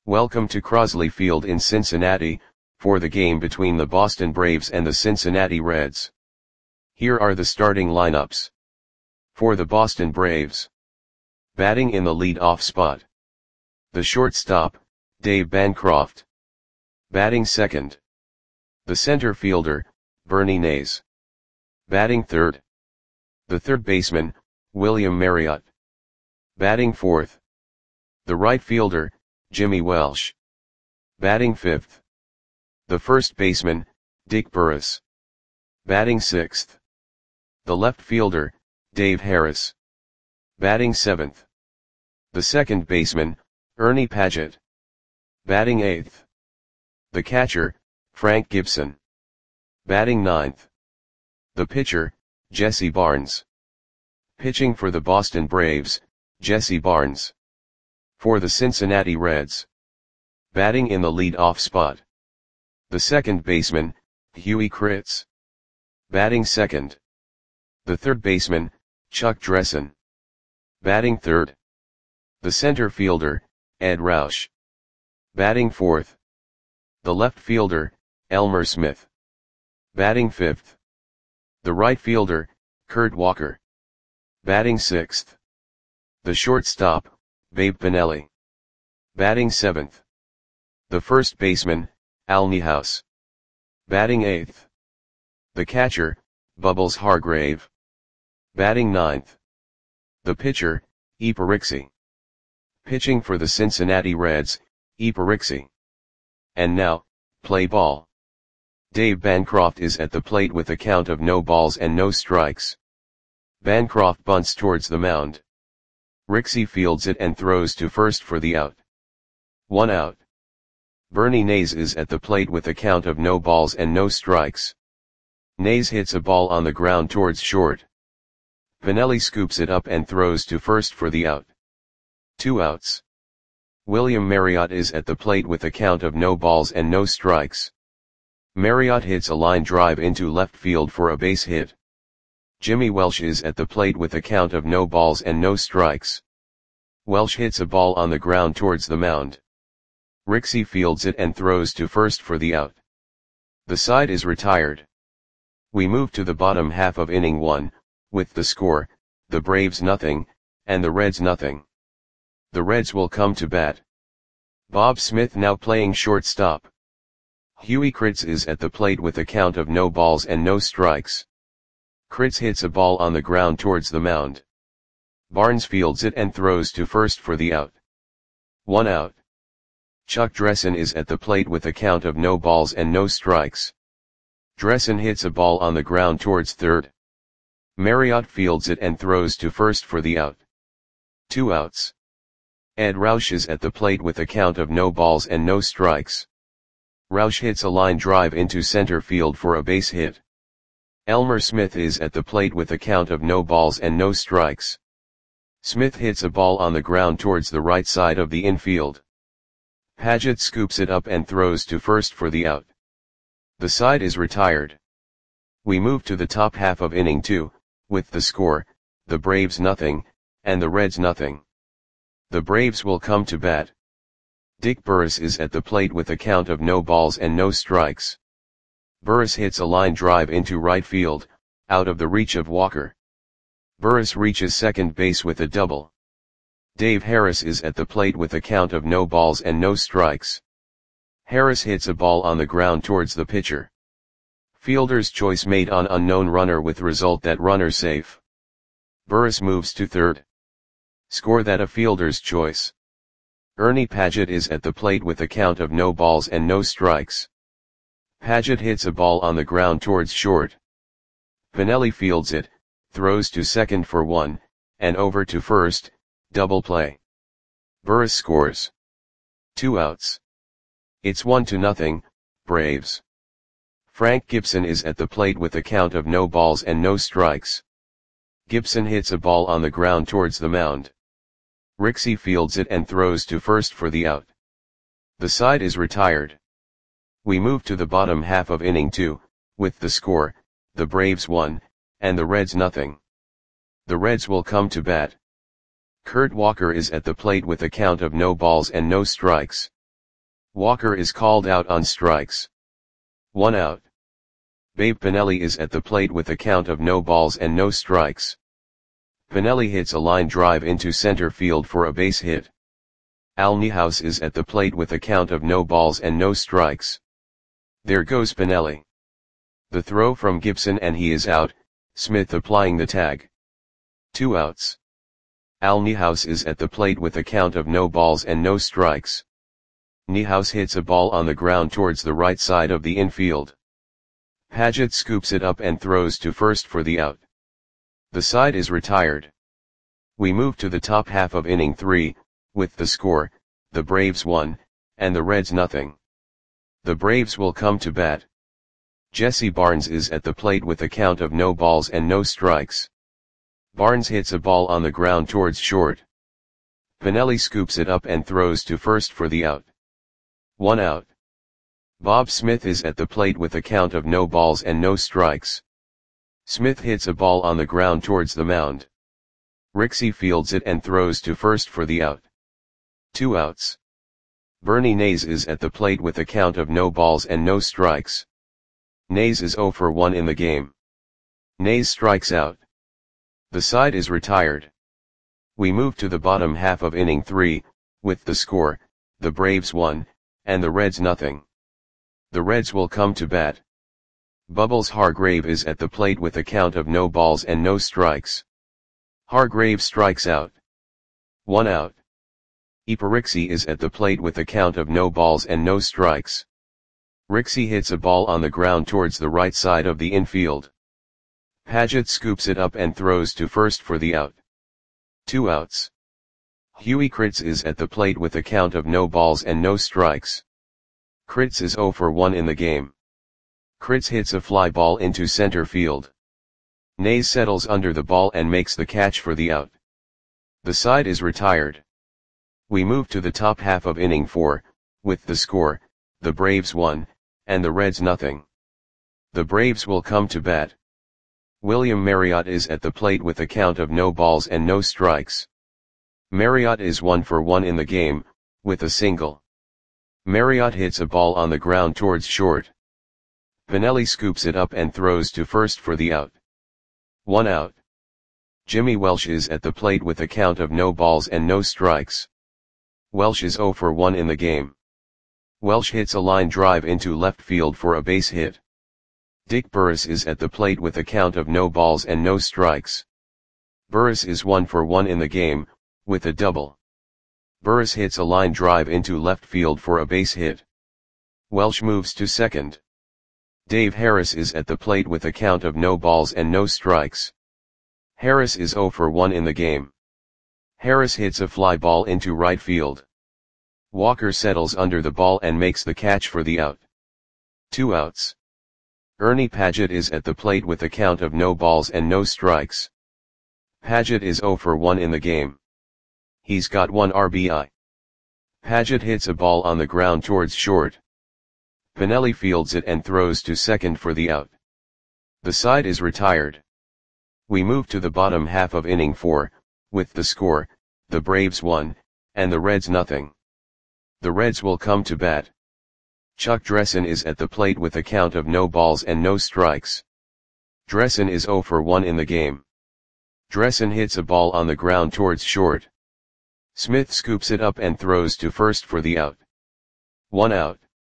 Welcome to Crosley Field in Cincinnati, for the game between the Boston Braves and the Cincinnati Reds. Here are the starting lineups. For the Boston Braves. Batting in the lead-off spot. The shortstop, Dave Bancroft. Batting second. The center fielder, Bernie Nays. Batting third. The third baseman, William Marriott. Batting fourth. The right fielder, Jimmy Welsh. Batting fifth. The first baseman, Dick Burris. Batting sixth. The left fielder, Dave Harris. Batting seventh. The second baseman, Ernie Padgett. Batting eighth. The catcher, Frank Gibson. Batting ninth. The pitcher, Jesse Barnes. Pitching for the Boston Braves, Jesse Barnes. For the Cincinnati Reds. Batting in the lead-off spot. The second baseman, Huey Kritz. Batting second. The third baseman, Chuck Dressen. Batting third. The center fielder, Ed Roush. Batting fourth. The left fielder, Elmer Smith. Batting fifth. The right fielder, Kurt Walker. Batting sixth. The shortstop, Babe Pinelli. Batting seventh. The first baseman, Al Niehaus. Batting eighth. The catcher, Bubbles Hargrave. Batting ninth. The pitcher, Iparixi. Pitching for the Cincinnati Reds, Iparixi. And now, play ball. Dave Bancroft is at the plate with a count of no balls and no strikes. Bancroft bunts towards the mound. Rixey fields it and throws to first for the out. 1 out. Bernie Nays is at the plate with a count of no balls and no strikes. Nays hits a ball on the ground towards short. Pinelli scoops it up and throws to first for the out. 2 outs. William Marriott is at the plate with a count of no balls and no strikes. Marriott hits a line drive into left field for a base hit. Jimmy Welsh is at the plate with a count of no balls and no strikes. Welsh hits a ball on the ground towards the mound. Rixey fields it and throws to first for the out. The side is retired. We move to the bottom half of inning 1, with the score, the Braves nothing, and the Reds nothing. The Reds will come to bat. Bob Smith now playing shortstop. Huey Kritz is at the plate with a count of no balls and no strikes. Kritz hits a ball on the ground towards the mound. Barnes fields it and throws to first for the out. 1 out. Chuck Dressen is at the plate with a count of no balls and no strikes. Dressen hits a ball on the ground towards third. Marriott fields it and throws to first for the out. 2 outs. Ed Roush is at the plate with a count of no balls and no strikes. Roush hits a line drive into center field for a base hit. Elmer Smith is at the plate with a count of no balls and no strikes. Smith hits a ball on the ground towards the right side of the infield. Padgett scoops it up and throws to first for the out. The side is retired. We move to the top half of inning 2, with the score, the Braves nothing, and the Reds nothing. The Braves will come to bat. Dick Burris is at the plate with a count of no balls and no strikes. Burris hits a line drive into right field, out of the reach of Walker. Burris reaches second base with a double. Dave Harris is at the plate with a count of no balls and no strikes. Harris hits a ball on the ground towards the pitcher. Fielder's choice made on unknown runner with result that runner safe. Burris moves to third. Score that a fielder's choice. Ernie Padgett is at the plate with a count of no balls and no strikes. Padgett hits a ball on the ground towards short. Pinelli fields it, throws to second for 1, and over to first, double play. Burris scores. 2 outs. It's 1-0, Braves. Frank Gibson is at the plate with a count of no balls and no strikes. Gibson hits a ball on the ground towards the mound. Rixey fields it and throws to first for the out. The side is retired. We move to the bottom half of inning 2, with the score, the Braves 1, and the Reds nothing. The Reds will come to bat. Kurt Walker is at the plate with a count of no balls and no strikes. Walker is called out on strikes. 1 out. Babe Pinelli is at the plate with a count of no balls and no strikes. Pinelli hits a line drive into center field for a base hit. Al Niehaus is at the plate with a count of no balls and no strikes. There goes Pinelli. The throw from Gibson and he is out, Smith applying the tag. 2 outs. Al Niehaus is at the plate with a count of no balls and no strikes. Niehaus hits a ball on the ground towards the right side of the infield. Paget scoops it up and throws to first for the out. The side is retired. We move to the top half of inning 3, with the score, the Braves 1, and the Reds nothing. The Braves will come to bat. Jesse Barnes is at the plate with a count of no balls and no strikes. Barnes hits a ball on the ground towards short. Pinelli scoops it up and throws to first for the out. 1 out. Bob Smith is at the plate with a count of no balls and no strikes. Smith hits a ball on the ground towards the mound. Rixey fields it and throws to first for the out. 2 outs. Bernie Nays is at the plate with a count of no balls and no strikes. Nays is 0 for 1 in the game. Nays strikes out. The side is retired. We move to the bottom half of inning 3, with the score, the Braves 1, and the Reds nothing. The Reds will come to bat. Bubbles Hargrave is at the plate with a count of no balls and no strikes. Hargrave strikes out. 1 out. Rixey is at the plate with a count of no balls and no strikes. Rixey hits a ball on the ground towards the right side of the infield. Paget scoops it up and throws to first for the out. 2 outs. Huey Kritz is at the plate with a count of no balls and no strikes. Kritz is 0 for 1 in the game. Kritz hits a fly ball into center field. Nays settles under the ball and makes the catch for the out. The side is retired. We move to the top half of inning 4, with the score, the Braves 1, and the Reds nothing. The Braves will come to bat. William Marriott is at the plate with a count of no balls and no strikes. Marriott is 1 for 1 in the game, with a single. Marriott hits a ball on the ground towards short. Pinelli scoops it up and throws to first for the out. 1 out. Jimmy Welsh is at the plate with a count of no balls and no strikes. Welsh is 0 for 1 in the game. Welsh hits a line drive into left field for a base hit. Dick Burris is at the plate with a count of no balls and no strikes. Burris is 1 for 1 in the game, with a double. Burris hits a line drive into left field for a base hit. Welsh moves to second. Dave Harris is at the plate with a count of no balls and no strikes. Harris is 0 for 1 in the game. Harris hits a fly ball into right field. Walker settles under the ball and makes the catch for the out. 2 outs. Ernie Paget is at the plate with a count of no balls and no strikes. Paget is 0 for 1 in the game. He's got 1 RBI. Paget hits a ball on the ground towards short. Pinelli fields it and throws to second for the out. The side is retired. We move to the bottom half of inning 4, with the score, the Braves 1, and the Reds nothing. The Reds will come to bat. Chuck Dressen is at the plate with a count of no balls and no strikes. Dressen is 0 for 1 in the game. Dressen hits a ball on the ground towards short. Smith scoops it up and throws to first for the out. 1 out.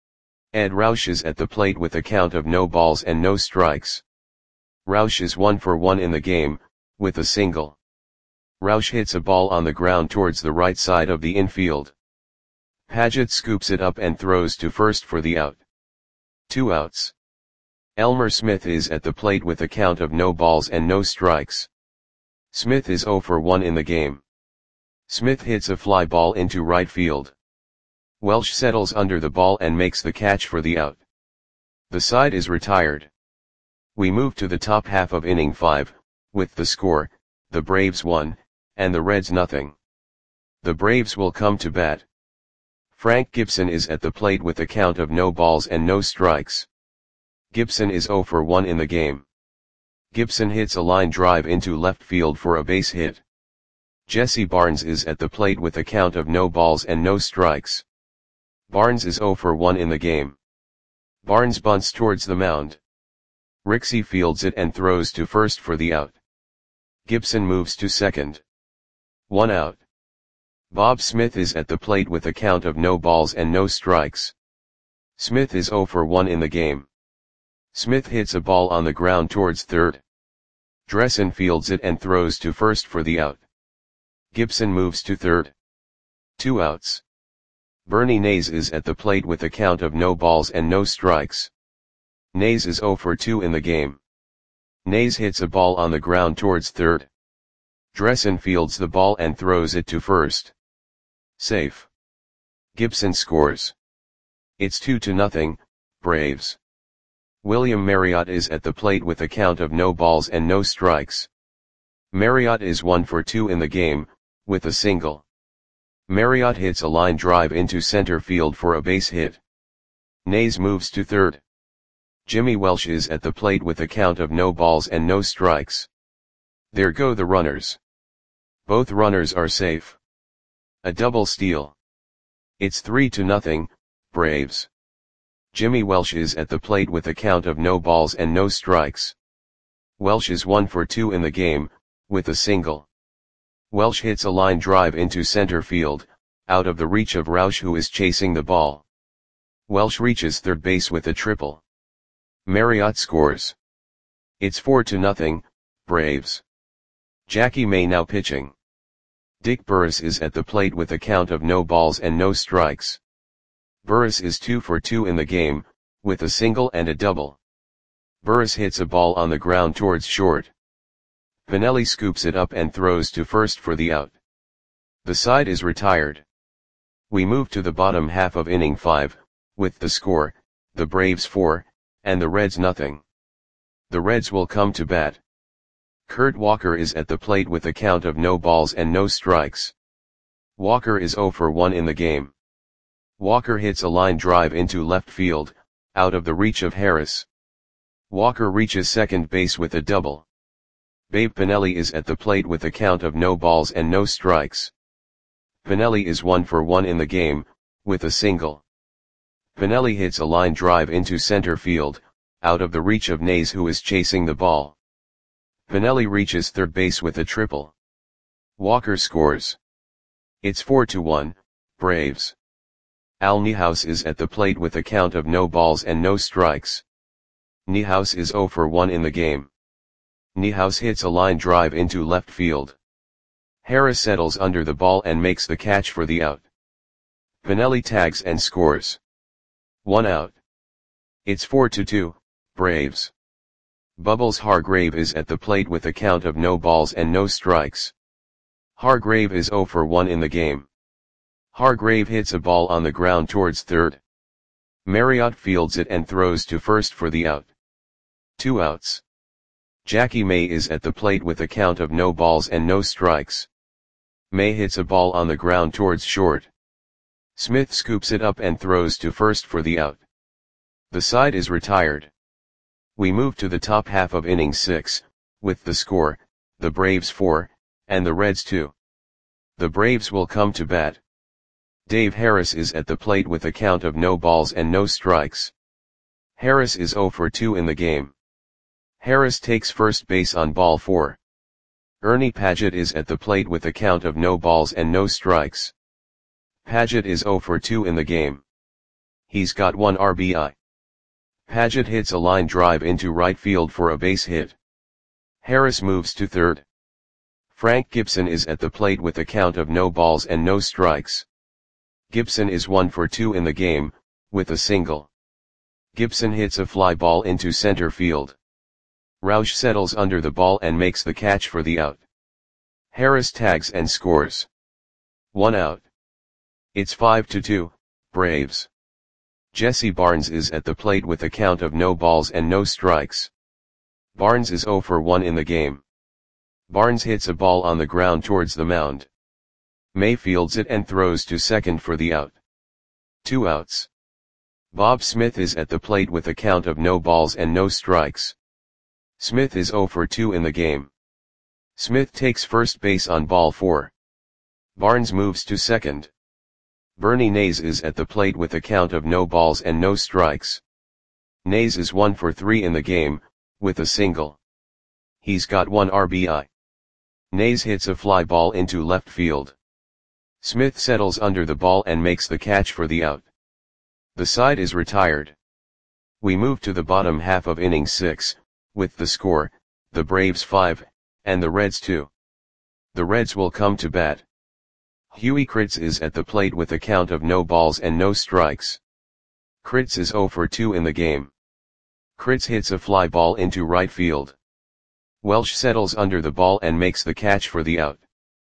Ed Roush is at the plate with a count of no balls and no strikes. Roush is 1 for 1 in the game, with a single. Roush hits a ball on the ground towards the right side of the infield. Paget scoops it up and throws to first for the out. 2 outs. Elmer Smith is at the plate with a count of no balls and no strikes. Smith is 0 for 1 in the game. Smith hits a fly ball into right field. Welsh settles under the ball and makes the catch for the out. The side is retired. We move to the top half of inning 5, with the score, the Braves 1, and the Reds nothing. The Braves will come to bat. Frank Gibson is at the plate with a count of no balls and no strikes. Gibson is 0 for 1 in the game. Gibson hits a line drive into left field for a base hit. Jesse Barnes is at the plate with a count of no balls and no strikes. Barnes is 0 for 1 in the game. Barnes bunts towards the mound. Rixey fields it and throws to first for the out. Gibson moves to second. 1 out. Bob Smith is at the plate with a count of no balls and no strikes. Smith is 0 for 1 in the game. Smith hits a ball on the ground towards third. Dressen fields it and throws to first for the out. Gibson moves to third. 2 outs. Bernie Nays is at the plate with a count of no balls and no strikes. Nays is 0 for 2 in the game. Nays hits a ball on the ground towards third. Dressen fields the ball and throws it to first. Safe. Gibson scores. It's 2-0, Braves. William Marriott is at the plate with a count of no balls and no strikes. Marriott is 1 for 2 in the game, with a single. Marriott hits a line drive into center field for a base hit. Nays moves to third. Jimmy Welsh is at the plate with a count of no balls and no strikes. There go the runners. Both runners are safe. A double steal. It's 3-0, Braves. Jimmy Welsh is at the plate with a count of no balls and no strikes. Welsh is 1 for 2 in the game, with a single. Welsh hits a line drive into center field, out of the reach of Roush, who is chasing the ball. Welsh reaches third base with a triple. Marriott scores. It's 4-0, Braves. Jackie May now pitching. Dick Burris is at the plate with a count of no balls and no strikes. Burris is 2 for 2 in the game, with a single and a double. Burris hits a ball on the ground towards short. Pinelli scoops it up and throws to first for the out. The side is retired. We move to the bottom half of inning 5, with the score, the Braves 4, and the Reds nothing. The Reds will come to bat. Kurt Walker is at the plate with a count of no balls and no strikes. Walker is 0 for 1 in the game. Walker hits a line drive into left field, out of the reach of Harris. Walker reaches second base with a double. Babe Pinelli is at the plate with a count of no balls and no strikes. Pinelli is 1 for 1 in the game, with a single. Pinelli hits a line drive into center field, out of the reach of Nays, who is chasing the ball. Pinelli reaches third base with a triple. Walker scores. It's 4-1, Braves. Al Niehaus is at the plate with a count of no balls and no strikes. Niehaus is 0 for 1 in the game. Niehaus hits a line drive into left field. Harris settles under the ball and makes the catch for the out. Pinelli tags and scores. 1 out. It's 4-2, Braves. Bubbles Hargrave is at the plate with a count of no balls and no strikes. Hargrave is 0 for 1 in the game. Hargrave hits a ball on the ground towards third. Marriott fields it and throws to first for the out. 2 outs. Jackie May is at the plate with a count of no balls and no strikes. May hits a ball on the ground towards short. Smith scoops it up and throws to first for the out. The side is retired. We move to the top half of inning 6, with the score, the Braves 4, and the Reds 2. The Braves will come to bat. Dave Harris is at the plate with a count of no balls and no strikes. Harris is 0 for 2 in the game. Harris takes first base on ball 4. Ernie Padgett is at the plate with a count of no balls and no strikes. Padgett is 0 for 2 in the game. He's got 1 RBI. Padgett hits a line drive into right field for a base hit. Harris moves to third. Frank Gibson is at the plate with a count of no balls and no strikes. Gibson is 1 for 2 in the game, with a single. Gibson hits a fly ball into center field. Roush settles under the ball and makes the catch for the out. Harris tags and scores. 1 out. It's 5-2, Braves. Jesse Barnes is at the plate with a count of no balls and no strikes. Barnes is 0 for 1 in the game. Barnes hits a ball on the ground towards the mound. May fields it and throws to second for the out. 2 outs. Bob Smith is at the plate with a count of no balls and no strikes. Smith is 0 for 2 in the game. Smith takes first base on ball 4. Barnes moves to second. Bernie Nays is at the plate with a count of no balls and no strikes. Nays is 1 for 3 in the game, with a single. He's got 1 RBI. Nays hits a fly ball into left field. Smith settles under the ball and makes the catch for the out. The side is retired. We move to the bottom half of inning 6, with the score, the Braves 5, and the Reds 2. The Reds will come to bat. Huey Kritz is at the plate with a count of no balls and no strikes. Kritz is 0 for 2 in the game. Kritz hits a fly ball into right field. Welsh settles under the ball and makes the catch for the out.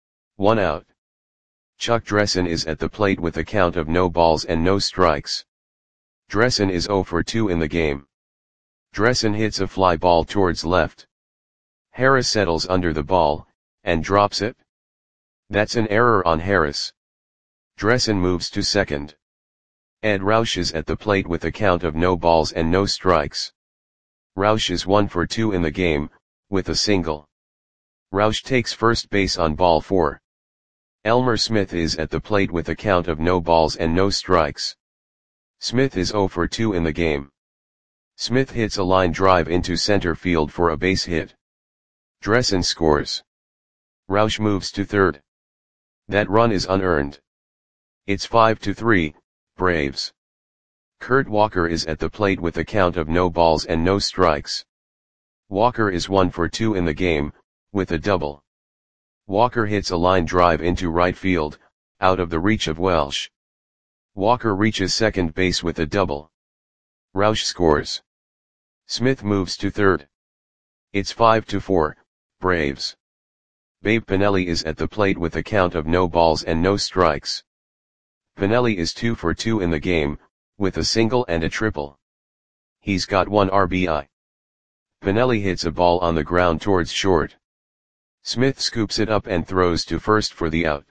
1 out. Chuck Dressen is at the plate with a count of no balls and no strikes. Dressen is 0 for 2 in the game. Dressen hits a fly ball towards left. Harris settles under the ball, and drops it. That's an error on Harris. Dressen moves to second. Ed Roush is at the plate with a count of no balls and no strikes. Roush is 1 for 2 in the game, with a single. Roush takes first base on ball 4. Elmer Smith is at the plate with a count of no balls and no strikes. Smith is 0 for 2 in the game. Smith hits a line drive into center field for a base hit. Dressen scores. Roush moves to third. That run is unearned. It's 5-3, Braves. Kurt Walker is at the plate with a count of no balls and no strikes. Walker is 1 for 2 in the game, with a double. Walker hits a line drive into right field, out of the reach of Welsh. Walker reaches second base with a double. Roush scores. Smith moves to third. It's 5-4, Braves. Babe Pinelli is at the plate with a count of no balls and no strikes. Pinelli is 2 for 2 in the game, with a single and a triple. He's got 1 RBI. Pinelli hits a ball on the ground towards short. Smith scoops it up and throws to first for the out.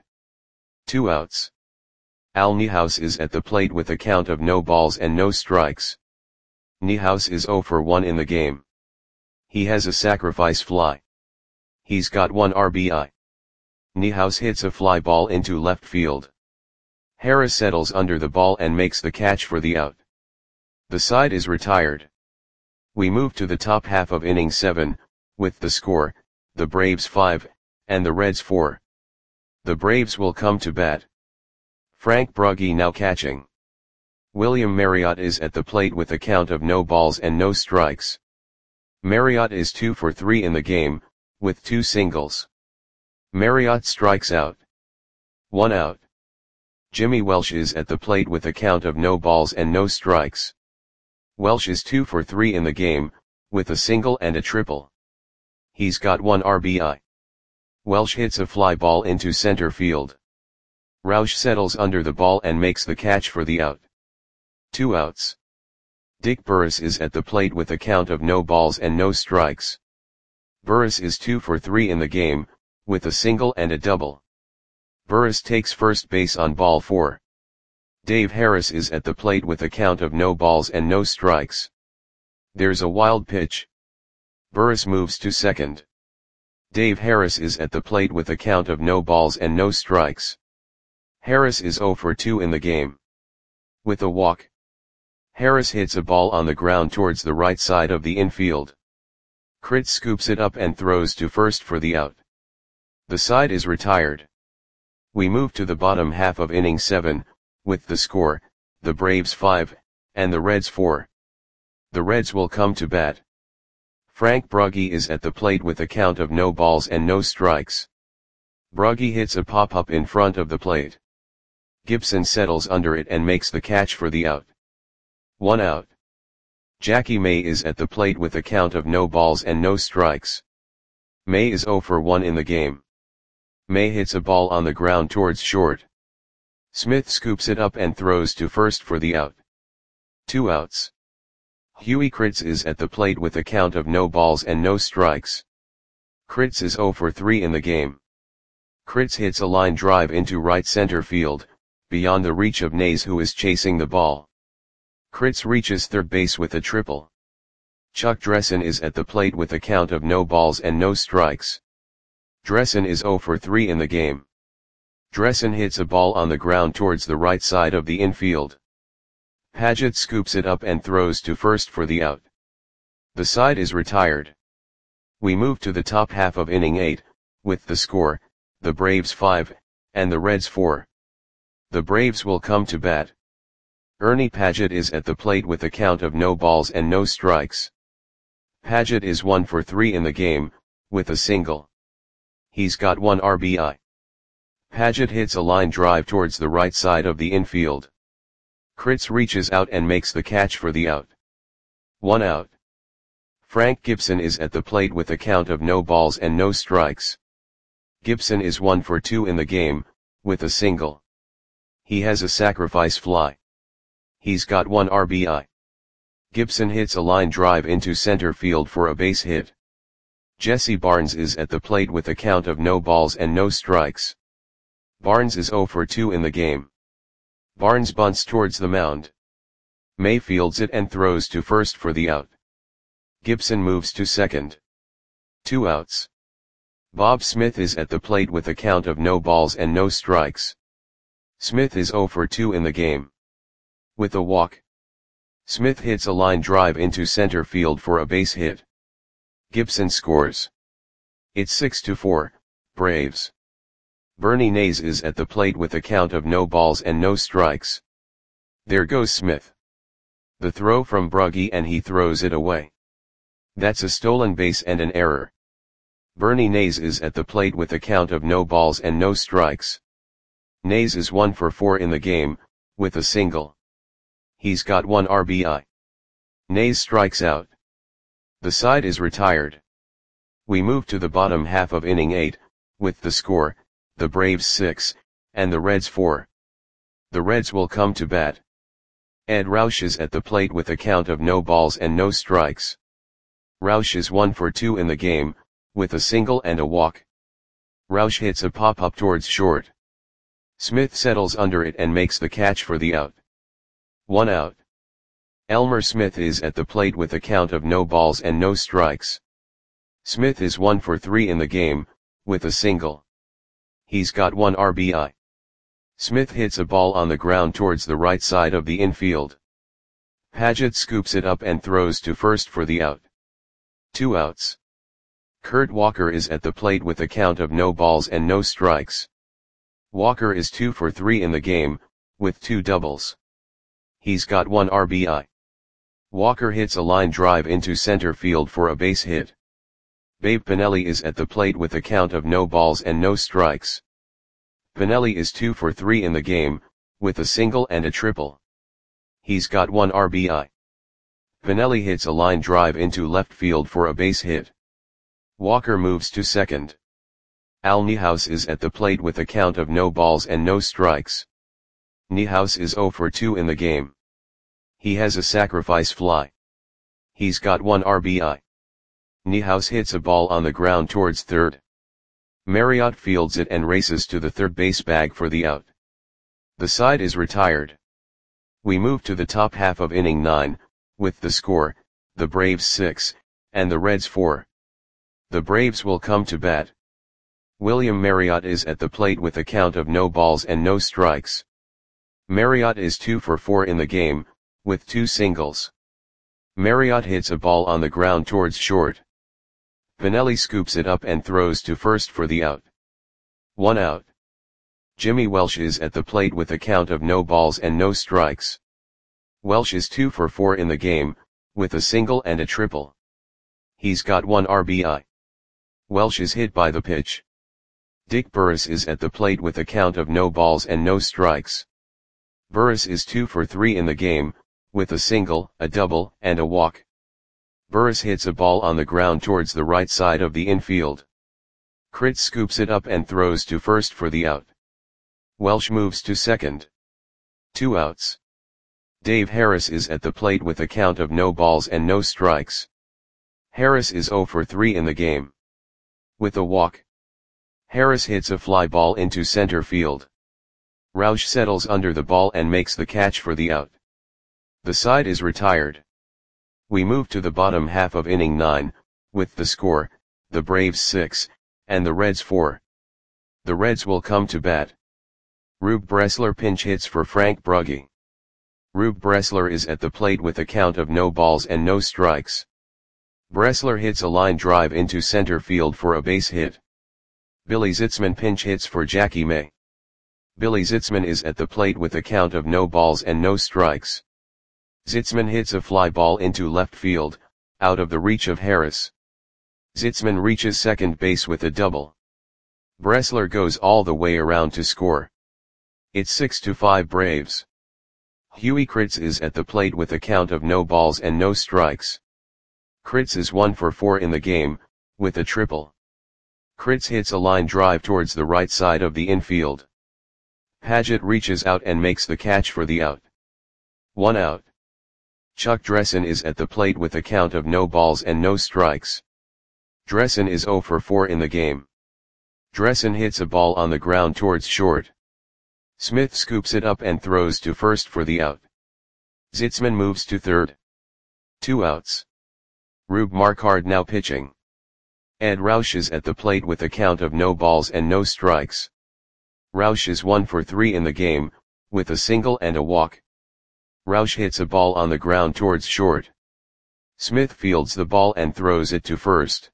2 outs. Al Niehaus is at the plate with a count of no balls and no strikes. Niehaus is 0 for 1 in the game. He has a sacrifice fly. He's got 1 RBI. Niehaus hits a fly ball into left field. Harris settles under the ball and makes the catch for the out. The side is retired. We move to the top half of inning 7, with the score, the Braves 5, and the Reds 4. The Braves will come to bat. Frank Brugge now catching. William Marriott is at the plate with a count of no balls and no strikes. Marriott is 2 for 3 in the game, with 2 singles. Marriott strikes out. 1 out. Jimmy Welsh is at the plate with a count of no balls and no strikes. Welsh is 2 for 3 in the game, with a single and a triple. He's got 1 RBI. Welsh hits a fly ball into center field. Roush settles under the ball and makes the catch for the out. 2 outs. Dick Burris is at the plate with a count of no balls and no strikes. Burris is 2 for 3 in the game, with a single and a double. Burris takes first base on ball 4. Dave Harris is at the plate with a count of no balls and no strikes. There's a wild pitch. Burris moves to second. Dave Harris is at the plate with a count of no balls and no strikes. Harris is 0 for 2 in the game. With a walk. Harris hits a ball on the ground towards the right side of the infield. Kritz scoops it up and throws to first for the out. The side is retired. We move to the bottom half of inning 7, with the score, the Braves 5, and the Reds 4. The Reds will come to bat. Frank Brugge is at the plate with a count of no balls and no strikes. Brugge hits a pop-up in front of the plate. Gibson settles under it and makes the catch for the out. 1 out. Jackie May is at the plate with a count of no balls and no strikes. May is 0 for 1 in the game. May hits a ball on the ground towards short. Smith scoops it up and throws to first for the out. 2 outs. Huey Kritz is at the plate with a count of no balls and no strikes. Kritz is 0 for 3 in the game. Kritz hits a line drive into right center field, beyond the reach of Nays, who is chasing the ball. Kritz reaches third base with a triple. Chuck Dressen is at the plate with a count of no balls and no strikes. Dressen is 0 for 3 in the game. Dressen hits a ball on the ground towards the right side of the infield. Paget scoops it up and throws to first for the out. The side is retired. We move to the top half of inning 8, with the score, the Braves 5, and the Reds 4. The Braves will come to bat. Ernie Paget is at the plate with a count of no balls and no strikes. Paget is 1 for 3 in the game, with a single. He's got 1 RBI. Paget hits a line drive towards the right side of the infield. Kritz reaches out and makes the catch for the out. 1 out. Frank Gibson is at the plate with a count of no balls and no strikes. Gibson is 1 for 2 in the game, with a single. He has a sacrifice fly. He's got 1 RBI. Gibson hits a line drive into center field for a base hit. Jesse Barnes is at the plate with a count of no balls and no strikes. Barnes is 0 for 2 in the game. Barnes bunts towards the mound. May fields it and throws to first for the out. Gibson moves to second. 2 outs. Bob Smith is at the plate with a count of no balls and no strikes. Smith is 0 for 2 in the game. With a walk. Smith hits a line drive into center field for a base hit. Gibson scores. It's 6-4, Braves. Bernie Nays is at the plate with a count of no balls and no strikes. There goes Smith. The throw from Brugge and he throws it away. That's a stolen base and an error. Bernie Nays is at the plate with a count of no balls and no strikes. Nays is 1 for 4 in the game, with a single. He's got 1 RBI. Nays strikes out. The side is retired. We move to the bottom half of inning 8, with the score, the Braves 6, and the Reds 4. The Reds will come to bat. Ed Roush is at the plate with a count of no balls and no strikes. Roush is 1 for 2 in the game, with a single and a walk. Roush hits a pop-up towards short. Smith settles under it and makes the catch for the out. 1 out. Elmer Smith is at the plate with a count of no balls and no strikes. Smith is 1 for 3 in the game, with a single. He's got 1 RBI. Smith hits a ball on the ground towards the right side of the infield. Paget scoops it up and throws to first for the out. 2 outs. Kurt Walker is at the plate with a count of no balls and no strikes. Walker is 2 for 3 in the game, with 2 doubles. He's got 1 RBI. Walker hits a line drive into center field for a base hit. Babe Pinelli is at the plate with a count of no balls and no strikes. Pinelli is 2 for 3 in the game, with a single and a triple. He's got 1 RBI. Pinelli hits a line drive into left field for a base hit. Walker moves to second. Al Niehaus is at the plate with a count of no balls and no strikes. Niehaus is 0 for 2 in the game. He has a sacrifice fly. He's got 1 RBI. Niehaus hits a ball on the ground towards third. Marriott fields it and races to the third base bag for the out. The side is retired. We move to the top half of inning 9, with the score, the Braves 6, and the Reds 4. The Braves will come to bat. William Marriott is at the plate with a count of no balls and no strikes. Marriott is 2 for 4 in the game, with 2 singles. Marriott hits a ball on the ground towards short. Pinelli scoops it up and throws to first for the out. 1 out. Jimmy Welsh is at the plate with a count of no balls and no strikes. Welsh is 2 for 4 in the game, with a single and a triple. He's got 1 RBI. Welsh is hit by the pitch. Dick Burris is at the plate with a count of no balls and no strikes. Burris is 2 for 3 in the game, with a single, a double, and a walk. Burris hits a ball on the ground towards the right side of the infield. Kritz scoops it up and throws to first for the out. Welsh moves to second. 2 outs. Dave Harris is at the plate with a count of no balls and no strikes. Harris is 0 for 3 in the game. With a walk. Harris hits a fly ball into center field. Roush settles under the ball and makes the catch for the out. The side is retired. We move to the bottom half of inning 9, with the score, the Braves 6, and the Reds 4. The Reds will come to bat. Rube Bressler pinch hits for Frank Brugge. Rube Bressler is at the plate with a count of no balls and no strikes. Bressler hits a line drive into center field for a base hit. Billy Zitzman pinch hits for Jackie May. Billy Zitzman is at the plate with a count of no balls and no strikes. Zitzman hits a fly ball into left field, out of the reach of Harris. Zitzman reaches second base with a double. Bressler goes all the way around to score. It's 6-5 Braves. Huey Kritz is at the plate with a count of no balls and no strikes. Kritz is 1 for 4 in the game, with a triple. Kritz hits a line drive towards the right side of the infield. Paget reaches out and makes the catch for the out. 1 out. Chuck Dressen is at the plate with a count of no balls and no strikes. Dressen is 0 for 4 in the game. Dressen hits a ball on the ground towards short. Smith scoops it up and throws to first for the out. Zitzman moves to third. 2 outs. Rube Marquard now pitching. Ed Roush is at the plate with a count of no balls and no strikes. Roush is 1 for 3 in the game, with a single and a walk. Roush hits a ball on the ground towards short. Smith fields the ball and throws it to first.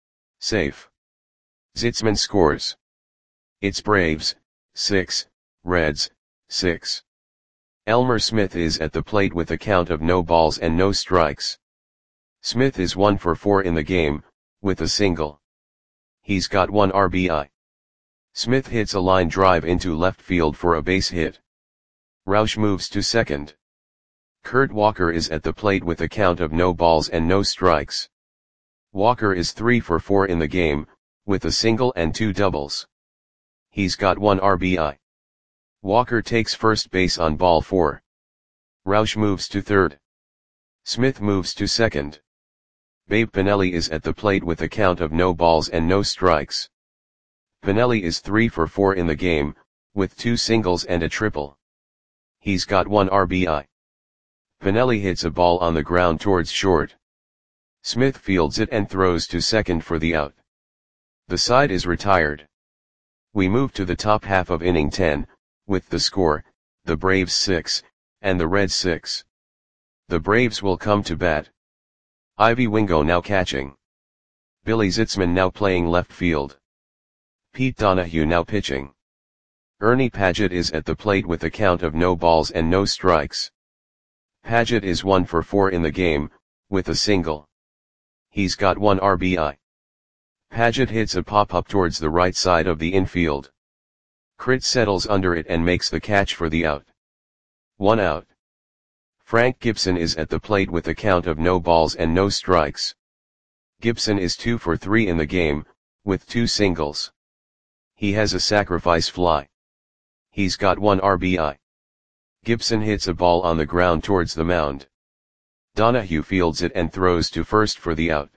Safe. Zitzman scores. It's Braves, 6, Reds, 6. Elmer Smith is at the plate with a count of no balls and no strikes. Smith is 1 for 4 in the game, with a single. He's got 1 RBI. Smith hits a line drive into left field for a base hit. Roush moves to second. Kurt Walker is at the plate with a count of no balls and no strikes. Walker is 3 for 4 in the game, with a single and 2 doubles. He's got 1 RBI. Walker takes first base on ball 4. Roush moves to third. Smith moves to second. Babe Pinelli is at the plate with a count of no balls and no strikes. Pinelli is 3 for 4 in the game, with 2 singles and a triple. He's got 1 RBI. Pinelli hits a ball on the ground towards short. Smith fields it and throws to second for the out. The side is retired. We move to the top half of inning 10, with the score, the Braves 6, and the Reds 6. The Braves will come to bat. Ivy Wingo now catching. Billy Zitzman now playing left field. Pete Donahue now pitching. Ernie Paget is at the plate with a count of no balls and no strikes. Paget is 1 for 4 in the game, with a single. He's got 1 RBI. Paget hits a pop-up towards the right side of the infield. Kritz settles under it and makes the catch for the out. 1 out. Frank Gibson is at the plate with a count of no balls and no strikes. Gibson is 2 for 3 in the game, with 2 singles. He has a sacrifice fly. He's got 1 RBI. Gibson hits a ball on the ground towards the mound. Donahue fields it and throws to first for the out.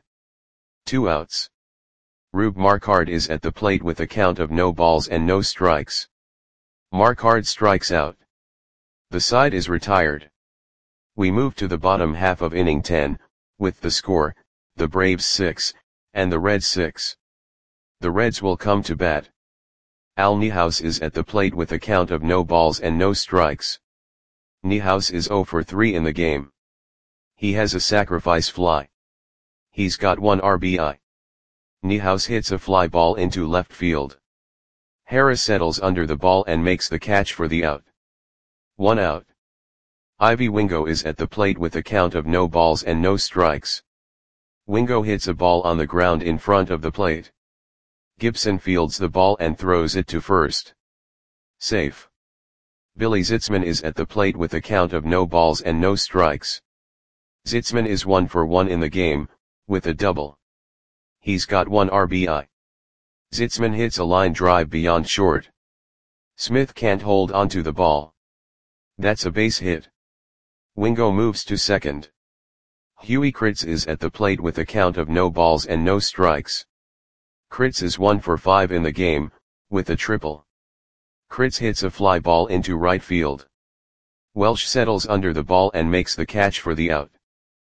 2 outs. Rube Marquard is at the plate with a count of no balls and no strikes. Marquard strikes out. The side is retired. We move to the bottom half of inning 10, with the score, the Braves 6, and the Reds 6. The Reds will come to bat. Al Niehaus is at the plate with a count of no balls and no strikes. Niehaus is 0 for 3 in the game. He has a sacrifice fly. He's got 1 RBI. Niehaus hits a fly ball into left field. Harris settles under the ball and makes the catch for the out. 1 out. Ivy Wingo is at the plate with a count of no balls and no strikes. Wingo hits a ball on the ground in front of the plate. Gibson fields the ball and throws it to first. Safe. Billy Zitzman is at the plate with a count of no balls and no strikes. Zitzman is 1 for 1 in the game, with a double. He's got 1 RBI. Zitzman hits a line drive beyond short. Smith can't hold onto the ball. That's a base hit. Wingo moves to second. Huey Kritz is at the plate with a count of no balls and no strikes. Kritz is 1 for 5 in the game, with a triple. Kritz hits a fly ball into right field. Welsh settles under the ball and makes the catch for the out.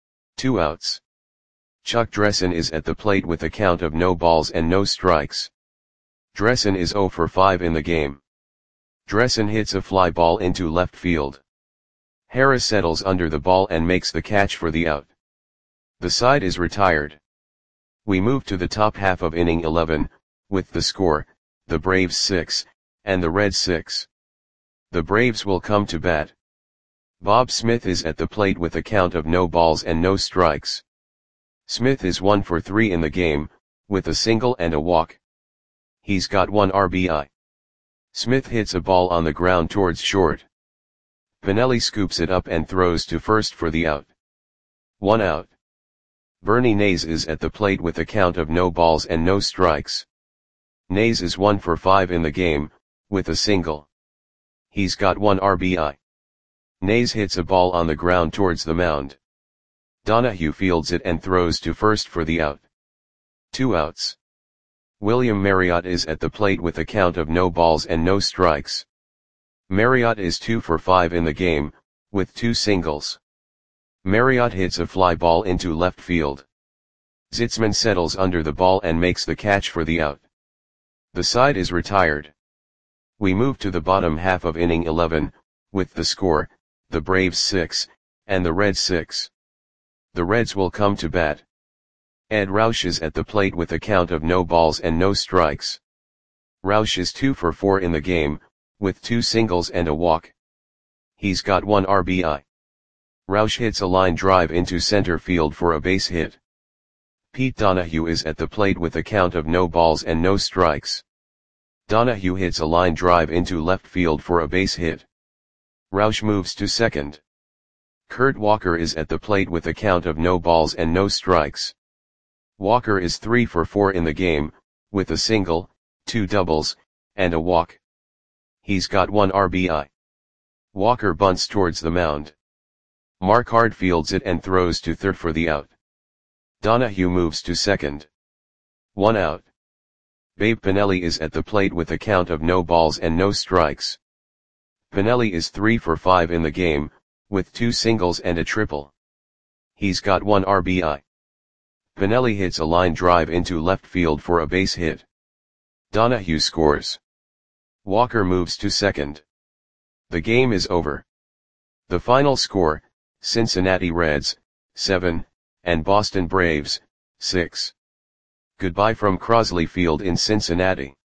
2 outs. Chuck Dressen is at the plate with a count of no balls and no strikes. Dressen is 0 for 5 in the game. Dressen hits a fly ball into left field. Harris settles under the ball and makes the catch for the out. The side is retired. We move to the top half of inning 11, with the score, the Braves 6, and the Reds 6. The Braves will come to bat. Bob Smith is at the plate with a count of no balls and no strikes. Smith is 1 for 3 in the game, with a single and a walk. He's got 1 RBI. Smith hits a ball on the ground towards short. Pinelli scoops it up and throws to first for the out. 1 out. Bernie Nays is at the plate with a count of no balls and no strikes. Nays is 1 for 5 in the game, with a single. He's got 1 RBI. Nays hits a ball on the ground towards the mound. Donahue fields it and throws to first for the out. 2 outs. William Marriott is at the plate with a count of no balls and no strikes. Marriott is 2 for 5 in the game, with 2 singles. Marriott hits a fly ball into left field. Zitzman settles under the ball and makes the catch for the out. The side is retired. We move to the bottom half of inning 11, with the score, the Braves 6, and the Reds 6. The Reds will come to bat. Ed Roush is at the plate with a count of no balls and no strikes. Roush is 2 for 4 in the game, with 2 singles and a walk. He's got 1 RBI. Roush hits a line drive into center field for a base hit. Pete Donahue is at the plate with a count of no balls and no strikes. Donahue hits a line drive into left field for a base hit. Roush moves to second. Kurt Walker is at the plate with a count of no balls and no strikes. Walker is 3 for 4 in the game, with a single, 2 doubles, and a walk. He's got 1 RBI. Walker bunts towards the mound. Marquard fields it and throws to third for the out. Donahue moves to second. 1 out. Babe Pinelli is at the plate with a count of no balls and no strikes. Pinelli is 3 for 5 in the game, with 2 singles and a triple. He's got 1 RBI. Pinelli hits a line drive into left field for a base hit. Donahue scores. Walker moves to second. The game is over. The final score, Cincinnati Reds, 7, and Boston Braves, 6. Goodbye from Crosley Field in Cincinnati.